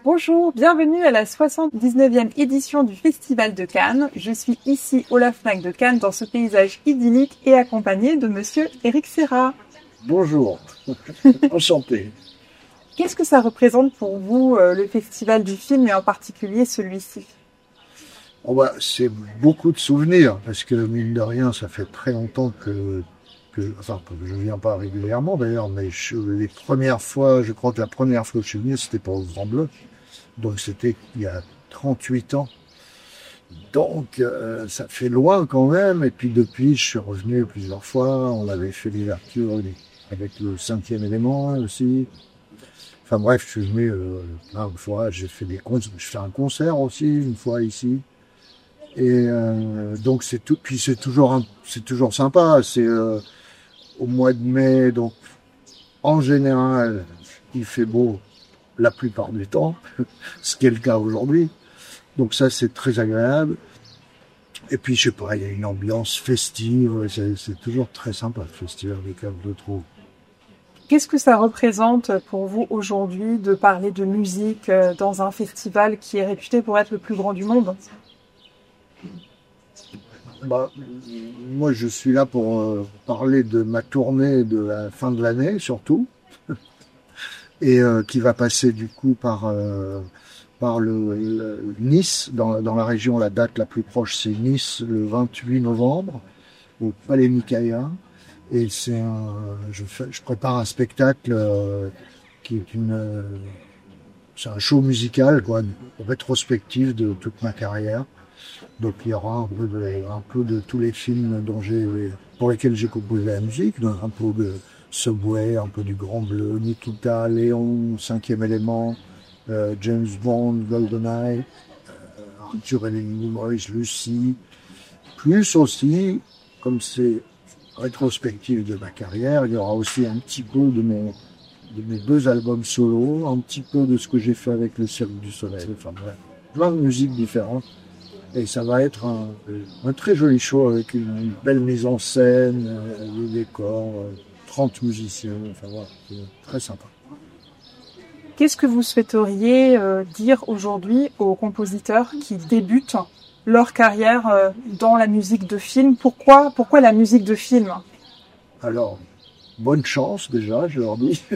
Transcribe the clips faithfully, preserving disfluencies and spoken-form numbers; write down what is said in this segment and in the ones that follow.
Bonjour, bienvenue à la soixante-dix-neuvième édition du Festival de Cannes. Je suis ici au La Fnac de Cannes dans ce paysage idyllique et accompagnée de monsieur Éric Serra. Bonjour, enchanté. Qu'est-ce que ça représente pour vous, euh, le Festival du film et en particulier celui-ci? Oh bah, c'est beaucoup de souvenirs, parce que mine de rien, ça fait très longtemps que, que enfin, que je ne viens pas régulièrement d'ailleurs, mais je, les premières fois, je crois que la première fois que je suis venu, c'était pour le Grand Bleu. Donc c'était il y a trente-huit ans. Donc euh, ça fait loin quand même. Et puis depuis, je suis revenu plusieurs fois. On avait fait l'ouverture avec le cinquième élément aussi. Enfin bref, je suis venu euh, plein de fois. J'ai fait des concerts. Je fais un concert aussi une fois ici. Et euh, donc c'est tout. Puis c'est toujours un, c'est toujours sympa. C'est euh, au mois de mai. Donc en général, il fait beau la plupart du temps, ce qui est le cas aujourd'hui. Donc ça, c'est très agréable. Et puis, je sais pas, il y a une ambiance festive. C'est, c'est toujours très sympa, le Festival des Cannes, je trouve. Qu'est-ce que ça représente pour vous aujourd'hui de parler de musique dans un festival qui est réputé pour être le plus grand du monde? Bah, moi, je suis là pour euh, parler de ma tournée de la fin de l'année, surtout. Et euh, qui va passer du coup par euh, par le, le Nice dans, dans la région. La date la plus proche c'est Nice le vingt-huit novembre au Palais Mickaël. Et c'est un, je, fais, je prépare un spectacle euh, qui est une euh, c'est un show musical quoi, une rétrospective de toute ma carrière. Donc il y aura un peu de, un peu de tous les films dont j'ai pour lesquels j'ai composé la musique, donc un peu de Subway, un peu du Grand Bleu, Nikita, Léon, Cinquième Élément, euh, James Bond, GoldenEye, euh, Arthur et les Maurice, Lucie, plus aussi, comme c'est rétrospective de ma carrière, il y aura aussi un petit peu de mes, de mes deux albums solo, un petit peu de ce que j'ai fait avec le Cirque du Soleil, enfin bref, plein de musiques différentes. Et ça va être un, un très joli show avec une, une belle mise en scène, euh, des décors, euh, trente musiciens, enfin voilà, c'est très sympa. Qu'est-ce que vous souhaiteriez euh, dire aujourd'hui aux compositeurs qui débutent leur carrière euh, dans la musique de film? Pourquoi, pourquoi la musique de film? Alors, bonne chance déjà, je leur dis.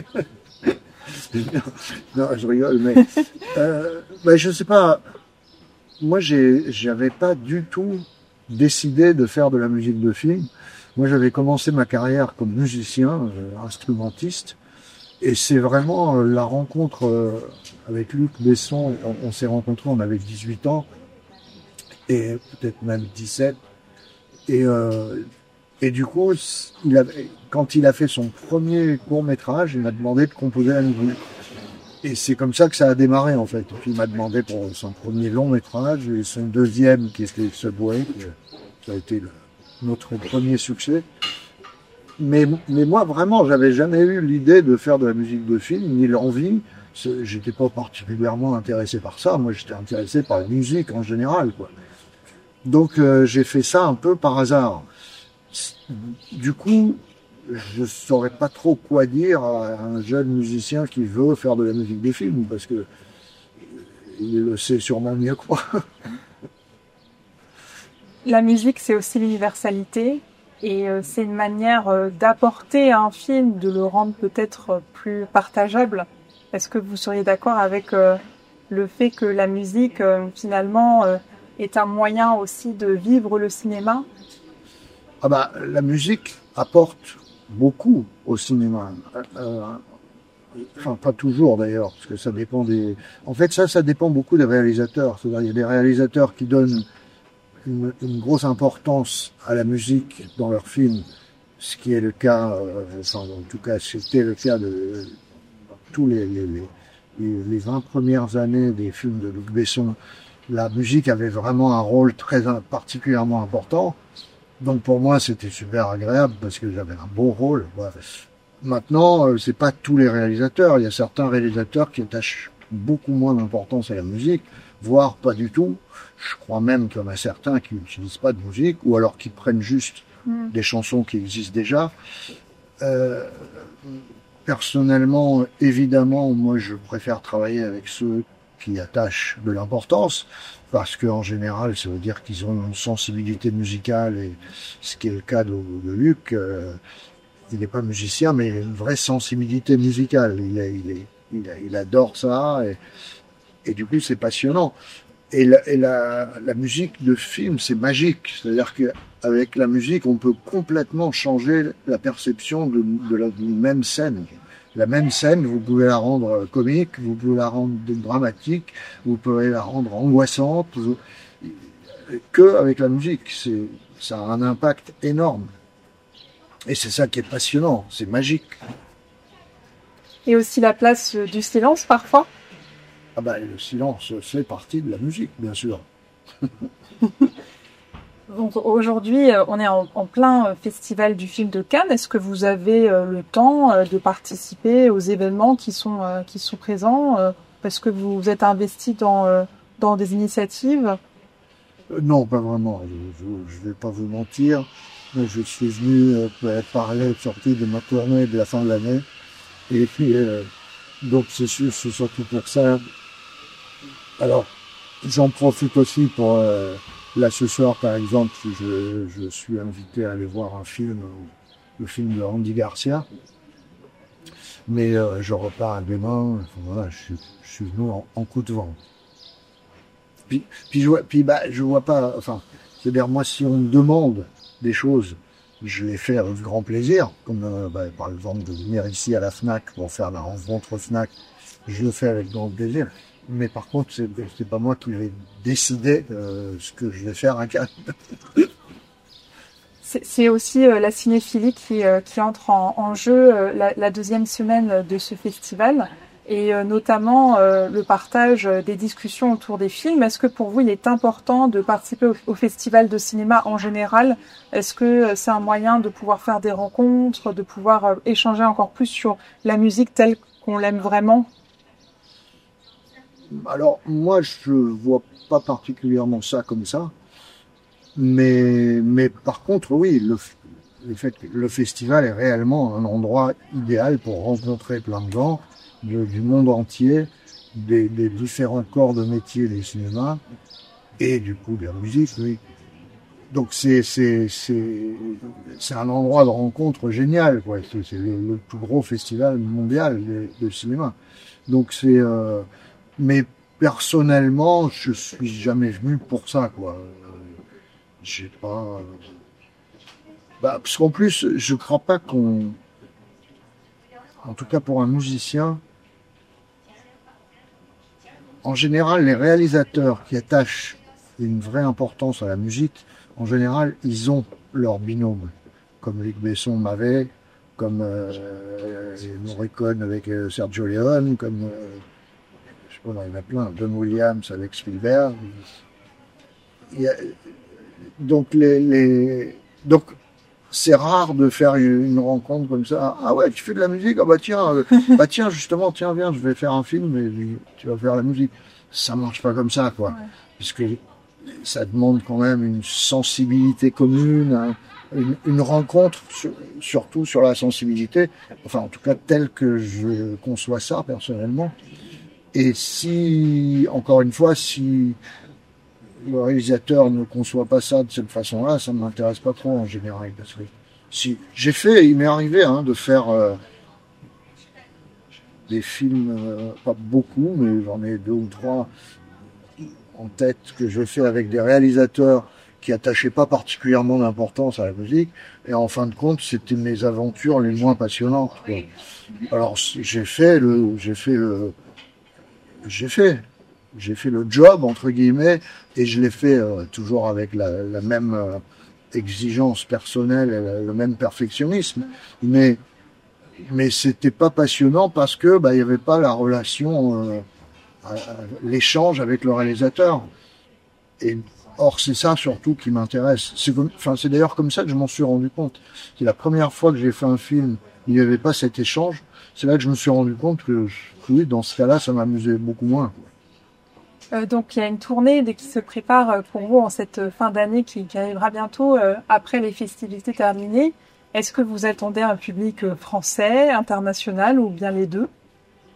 Non, je rigole, mais euh, ben, je sais pas. Moi, j'ai, j'avais pas du tout décidé de faire de la musique de film. Moi, j'avais commencé ma carrière comme musicien, euh, instrumentiste, et c'est vraiment euh, la rencontre euh, avec Luc Besson. On, on s'est rencontrés, on avait dix-huit ans, et peut-être même dix-sept. Et, euh, et du coup, il avait, quand il a fait son premier court-métrage, il m'a demandé de composer la musique. Et c'est comme ça que ça a démarré, en fait. Et puis, il m'a demandé pour son premier long métrage et son deuxième, qui était Subway, qui a été le, notre premier succès. Mais, mais moi, vraiment, j'avais jamais eu l'idée de faire de la musique de film, ni l'envie. J'étais pas particulièrement intéressé par ça. Moi, j'étais intéressé par la musique en général, quoi. Donc, euh, j'ai fait ça un peu par hasard. Du coup, je saurais pas trop quoi dire à un jeune musicien qui veut faire de la musique de film, parce que il le sait sûrement mieux que moi. La musique, c'est aussi l'universalité, et euh, c'est une manière euh, d'apporter à un film, de le rendre peut-être plus partageable. Est-ce que vous seriez d'accord avec euh, le fait que la musique, euh, finalement, euh, est un moyen aussi de vivre le cinéma? Ah bah, la musique apporte beaucoup au cinéma. Euh, enfin, pas toujours d'ailleurs, parce que ça dépend des... En fait, ça, ça dépend beaucoup des réalisateurs. C'est-à-dire, il y a des réalisateurs qui donnent une, une grosse importance à la musique dans leurs films, ce qui est le cas, euh, enfin, en tout cas, c'était le cas de, de tous les, les, les, les vingt premières années des films de Luc Besson. La musique avait vraiment un rôle très particulièrement important. Donc pour moi, c'était super agréable parce que j'avais un beau rôle. Ouais. Maintenant, euh, c'est pas tous les réalisateurs. Il y a certains réalisateurs qui attachent beaucoup moins d'importance à la musique, voire pas du tout. Je crois même qu'il y en a certains qui n'utilisent pas de musique, ou alors qui prennent juste mmh. des chansons qui existent déjà. Euh, personnellement, évidemment, moi, je préfère travailler avec ceux qui attachent de l'importance, parce qu'en général, ça veut dire qu'ils ont une sensibilité musicale, et ce qui est le cas de, de Luc, euh, il n'est pas musicien, mais il a une vraie sensibilité musicale. Il, est, il, est, il, a, il adore ça, et, et du coup, c'est passionnant. Et, la, et la, la musique de film, c'est magique. C'est-à-dire qu'avec la musique, on peut complètement changer la perception de, de la d'une même scène. La même scène, vous pouvez la rendre comique, vous pouvez la rendre dramatique, vous pouvez la rendre angoissante, vous... que avec la musique. C'est, ça a un impact énorme. Et c'est ça qui est passionnant, c'est magique. Et aussi la place du silence parfois. Ah ben, le silence fait partie de la musique, bien sûr. Donc aujourd'hui, on est en, en plein festival du film de Cannes. Est-ce que vous avez le temps de participer aux événements qui sont qui sont présents? Parce que vous êtes investi dans dans des initiatives? Non, pas vraiment. Je ne vais pas vous mentir. Je suis venu parler surtout de ma tournée de la fin de l'année. Et puis, euh, donc c'est c'est surtout pour ça. Alors, j'en profite aussi pour... Euh, là, ce soir, par exemple, je, je suis invité à aller voir un film, le film de Andy Garcia. Mais euh, je repars demain. Enfin, voilà, je, je suis venu en, en coup de vent. Puis, puis, je vois, puis bah, je vois pas... Enfin, c'est-à-dire, moi, si on me demande des choses, je les fais avec grand plaisir. Comme, euh, bah, par exemple, de venir ici à la FNAC pour faire la rencontre FNAC, je le fais avec grand plaisir. Mais par contre, c'est, c'est pas moi qui vais décider euh, ce que je vais faire à Cannes. C'est, c'est aussi euh, la cinéphilie qui, euh, qui entre en, en jeu euh, la, la deuxième semaine de ce festival, et euh, notamment euh, le partage des discussions autour des films. Est-ce que pour vous, il est important de participer au, au festival de cinéma en général? Est-ce que c'est un moyen de pouvoir faire des rencontres, de pouvoir euh, échanger encore plus sur la musique telle qu'on l'aime vraiment? Alors, moi, je vois pas particulièrement ça comme ça. Mais, mais par contre, oui, le, le, fait, le festival est réellement un endroit idéal pour rencontrer plein de gens de, du monde entier, des, des différents corps de métier des cinémas, et du coup de la musique, oui. Donc c'est, c'est, c'est, c'est un endroit de rencontre génial, quoi. C'est, c'est le, le plus gros festival mondial de, de cinéma. Donc c'est... Euh, mais personnellement, je suis jamais venu pour ça, quoi. J'ai pas. Bah, parce qu'en plus, je crois pas qu'on. En tout cas, pour un musicien, en général, les réalisateurs qui attachent une vraie importance à la musique, en général, ils ont leur binôme, comme Luc Besson m'avait, comme euh, Morricone avec euh, Sergio Leone, comme. Euh, il y en a plein, John Williams avec Spielberg. Il y a, donc, les, les, donc, c'est rare de faire une rencontre comme ça. Ah ouais, tu fais de la musique? Ah bah tiens, euh, bah tiens, justement, tiens, viens, je vais faire un film et tu vas faire la musique. Ça marche pas comme ça, quoi. Ouais. Parce que ça demande quand même une sensibilité commune, hein, une, une rencontre, sur, surtout sur la sensibilité. Enfin, en tout cas, telle que je conçois ça, personnellement. Et si, encore une fois, si le réalisateur ne conçoit pas ça de cette façon-là, ça ne m'intéresse pas trop en général. Parce que si j'ai fait, il m'est arrivé hein, de faire euh, des films, euh, pas beaucoup, mais j'en ai deux ou trois en tête que je fais avec des réalisateurs qui attachaient pas particulièrement d'importance à la musique. Et en fin de compte, c'était mes aventures les moins passionnantes, quoi. Alors j'ai fait le, j'ai fait le J'ai fait, j'ai fait le job entre guillemets, et je l'ai fait euh, toujours avec la, la même euh, exigence personnelle, et la, le même perfectionnisme. Mais mais c'était pas passionnant parce que bah il y avait pas la relation, euh, à, à, l'échange avec le réalisateur. Et or c'est ça surtout qui m'intéresse. C'est comme, enfin c'est d'ailleurs comme ça que je m'en suis rendu compte. C'est la première fois que j'ai fait un film où il n'y avait pas cet échange. C'est là que je me suis rendu compte que, oui, dans ce cas-là, ça m'amusait beaucoup moins. Euh, donc, il y a une tournée qui se prépare pour vous en cette fin d'année qui, qui arrivera bientôt euh, après les festivités terminées. Est-ce que vous attendez un public français, international ou bien les deux?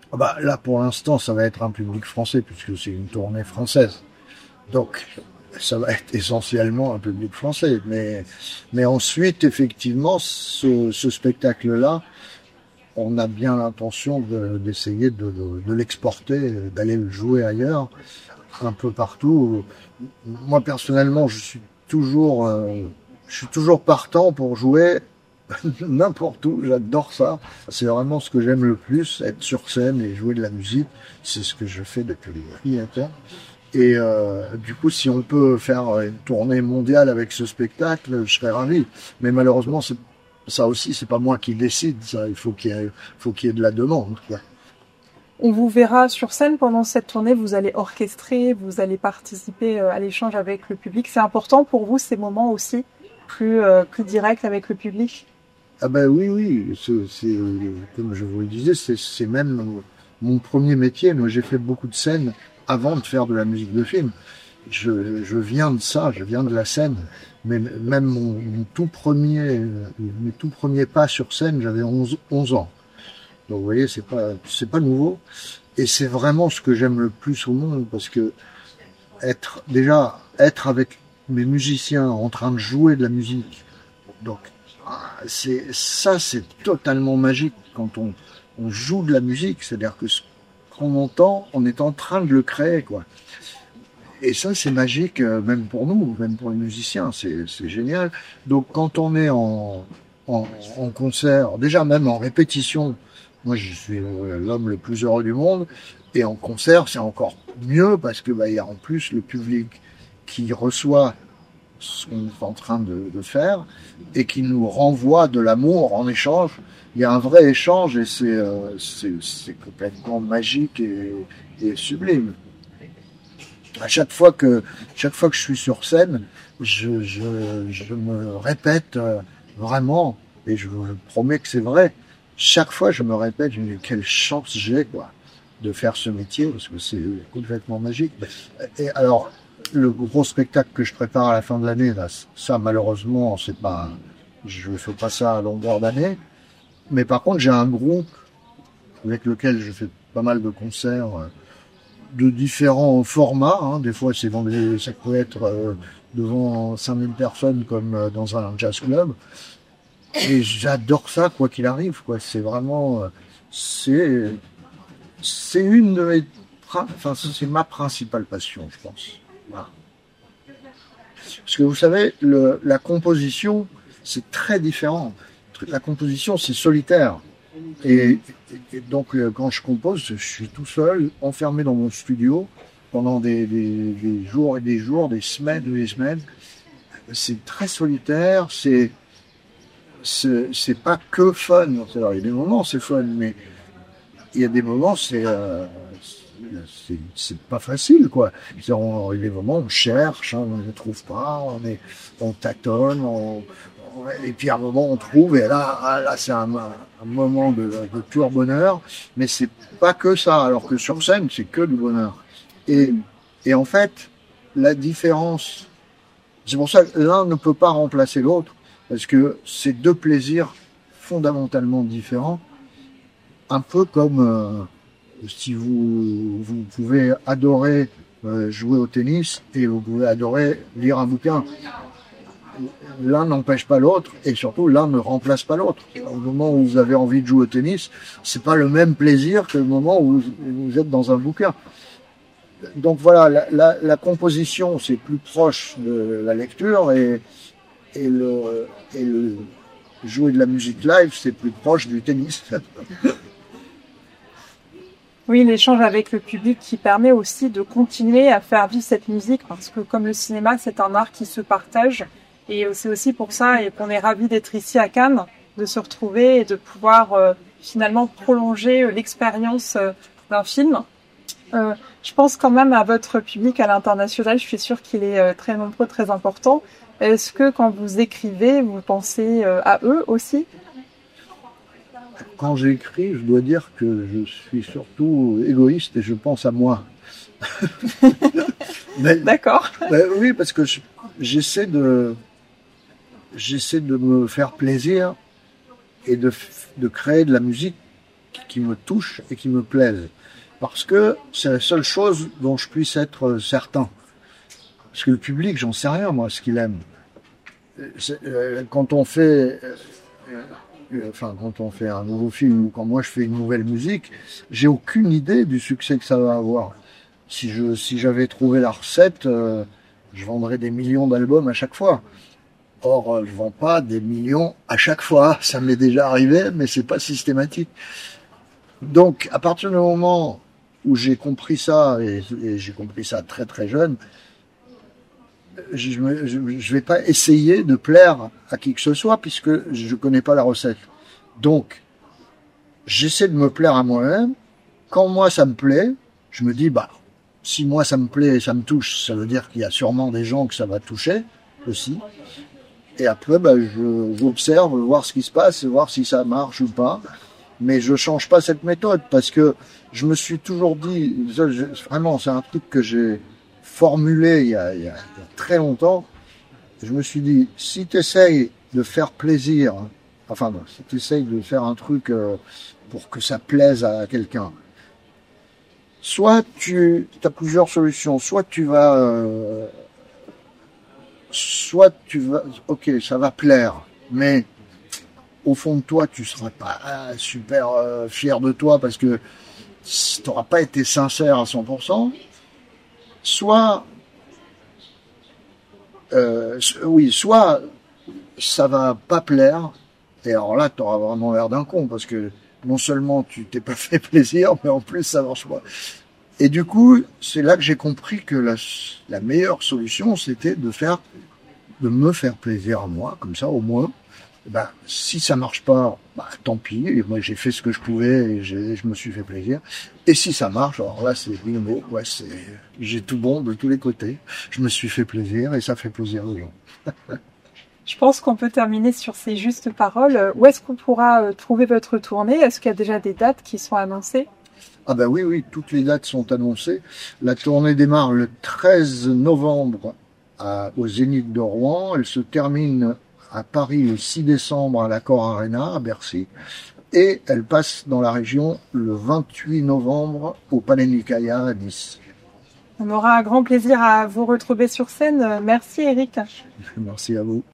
Ah bah, là, pour l'instant, ça va être un public français, puisque c'est une tournée française. Donc, ça va être essentiellement un public français. Mais, mais ensuite, effectivement, ce, ce spectacle-là, on a bien l'intention de, d'essayer de, de, de l'exporter, d'aller le jouer ailleurs, un peu partout. Moi, personnellement, je suis toujours, euh, je suis toujours partant pour jouer n'importe où. J'adore ça. C'est vraiment ce que j'aime le plus, être sur scène et jouer de la musique. C'est ce que je fais depuis trente ans. Et euh, du coup, si on peut faire une tournée mondiale avec ce spectacle, je serais ravi. Mais malheureusement, c'est, ça aussi, c'est pas moi qui décide. Ça, il faut qu'il y ait, faut qu'il y ait de la demande, quoi. On vous verra sur scène pendant cette tournée, vous allez orchestrer, vous allez participer à l'échange avec le public. C'est important pour vous ces moments aussi, plus, euh, plus directs avec le public? Ah ben oui, oui, c'est, c'est, comme je vous le disais, c'est, c'est même mon premier métier. Moi, j'ai fait beaucoup de scènes avant de faire de la musique de film. Je, je viens de ça, je viens de la scène. Mais même mon, mon tout premier, mes tout premiers pas sur scène, j'avais onze, onze ans. Donc vous voyez, c'est pas, c'est pas nouveau. Et c'est vraiment ce que j'aime le plus au monde, parce que être, déjà, être avec mes musiciens en train de jouer de la musique, donc, c'est, ça, c'est totalement magique quand on, on joue de la musique. C'est-à-dire que ce qu'on entend, on est en train de le créer, quoi. Et ça, c'est magique, même pour nous, même pour les musiciens. C'est, c'est génial. Donc, quand on est en, en, en concert, déjà même en répétition, moi, je suis l'homme le plus heureux du monde. Et en concert, c'est encore mieux parce que, bah, il y a en plus le public qui reçoit ce qu'on est en train de, de faire et qui nous renvoie de l'amour en échange. Il y a un vrai échange et c'est, euh, c'est, c'est complètement magique et, et sublime. À chaque fois que, chaque fois que je suis sur scène, je, je, je me répète euh, vraiment, et je vous promets que c'est vrai, chaque fois je me répète, je me dis quelle chance j'ai, quoi, de faire ce métier, parce que c'est complètement magique. Et alors, le gros spectacle que je prépare à la fin de l'année, là, ça malheureusement, c'est pas, je fais pas ça à longueur d'année. Mais par contre, j'ai un groupe avec lequel je fais pas mal de concerts de différents formats. Hein. Des fois, c'est dans des, ça peut être euh, devant cinq mille personnes comme dans un jazz club. Et j'adore ça, quoi qu'il arrive, quoi. C'est vraiment, c'est, c'est une de mes, enfin, c'est ma principale passion, je pense. Voilà. Parce que vous savez, le, la composition, c'est très différent. La composition, c'est solitaire. Et, et donc, quand je compose, je suis tout seul, enfermé dans mon studio, pendant des, des, des jours et des jours, des semaines et des semaines. C'est très solitaire, c'est, c'est, c'est pas que fun. Alors, il y a des moments, c'est fun, mais il y a des moments, c'est, euh, c'est, c'est pas facile, quoi. On, il y a des moments, on cherche, hein, on ne trouve pas, on est, on tâtonne, on, et puis à un moment on trouve, et là, là c'est un, un moment de, de pur bonheur, mais c'est pas que ça, alors que sur scène c'est que du bonheur. Et, et en fait, la différence, c'est pour ça que l'un ne peut pas remplacer l'autre, parce que c'est deux plaisirs fondamentalement différents, un peu comme euh, si vous, vous pouvez adorer euh, jouer au tennis et vous pouvez adorer lire un bouquin. L'un n'empêche pas l'autre et surtout l'un ne remplace pas l'autre. Au moment où vous avez envie de jouer au tennis, c'est pas le même plaisir que le moment où vous êtes dans un bouquin. Donc voilà, la, la, la composition c'est plus proche de la lecture et, et, le, et le jouer de la musique live c'est plus proche du tennis. Oui, l'échange avec le public qui permet aussi de continuer à faire vivre cette musique parce que comme le cinéma, c'est un art qui se partage. Et c'est aussi pour ça et qu'on est ravis d'être ici à Cannes, de se retrouver et de pouvoir euh, finalement prolonger euh, l'expérience euh, d'un film. Euh, je pense quand même à votre public à l'international, je suis sûre qu'il est euh, très nombreux, très important. Est-ce que quand vous écrivez, vous pensez euh, à eux aussi ? Quand j'écris, je dois dire que je suis surtout égoïste et je pense à moi. Mais, D'accord. Ben, oui, parce que je, j'essaie de... J'essaie de me faire plaisir et de, de créer de la musique qui me touchent et qui me plaisent. Parce que c'est la seule chose dont je puisse être certain. Parce que le public, j'en sais rien, moi, ce qu'il aime. Euh, quand on fait, euh, enfin, quand on fait un nouveau film ou quand moi je fais une nouvelle musique, j'ai aucune idée du succès que ça va avoir. Si je, si j'avais trouvé la recette, euh, je vendrais des millions d'albums à chaque fois. Or, euh, je vends pas des millions à chaque fois. Ça m'est déjà arrivé, mais c'est pas systématique. Donc, à partir du moment où j'ai compris ça, et, et j'ai compris ça très très jeune, je ne je, je vais pas essayer de plaire à qui que ce soit puisque je connais pas la recette. Donc, j'essaie de me plaire à moi-même. Quand moi ça me plaît, je me dis, bah, si moi ça me plaît et ça me touche, ça veut dire qu'il y a sûrement des gens que ça va toucher aussi. Et après, bah, je, j'observe, voir ce qui se passe, voir si ça marche ou pas. Mais je change pas cette méthode parce que je me suis toujours dit, vraiment, c'est un truc que j'ai formulé il y, a, il y a très longtemps. Je me suis dit, si tu essayes de faire plaisir, enfin, bon, si tu essayes de faire un truc euh, pour que ça plaise à quelqu'un, soit tu as plusieurs solutions, soit tu vas, euh, soit tu vas, ok, ça va plaire, mais au fond de toi, tu seras pas super euh, fier de toi parce que tu n'auras pas été sincère à cent pour cent. Soit, euh, oui, soit ça va pas plaire, et alors là, tu auras vraiment l'air d'un con parce que non seulement tu t'es pas fait plaisir, mais en plus ça marche pas. Et du coup, c'est là que j'ai compris que la, la meilleure solution, c'était de faire, de me faire plaisir à moi, comme ça au moins. Ben, si ça marche pas, ben, tant pis. Et moi, j'ai fait ce que je pouvais et j'ai, je me suis fait plaisir. Et si ça marche, alors là, c'est bingo. Ouais, c'est, j'ai tout bon de tous les côtés. Je me suis fait plaisir et ça fait plaisir aux gens. Je pense qu'on peut terminer sur ces justes paroles. Où est-ce qu'on pourra trouver votre tournée? Est-ce qu'il y a déjà des dates qui sont annoncées? Ah ben oui, oui, toutes les dates sont annoncées. La tournée démarre le treize novembre à, au Zénith de Rouen. Elle se termine à Paris le six décembre à l'Accor Arena, à Bercy. Et elle passe dans la région le vingt-huit novembre au Palais Nicaïa à Nice. On aura un grand plaisir à vous retrouver sur scène. Merci Eric. Merci à vous.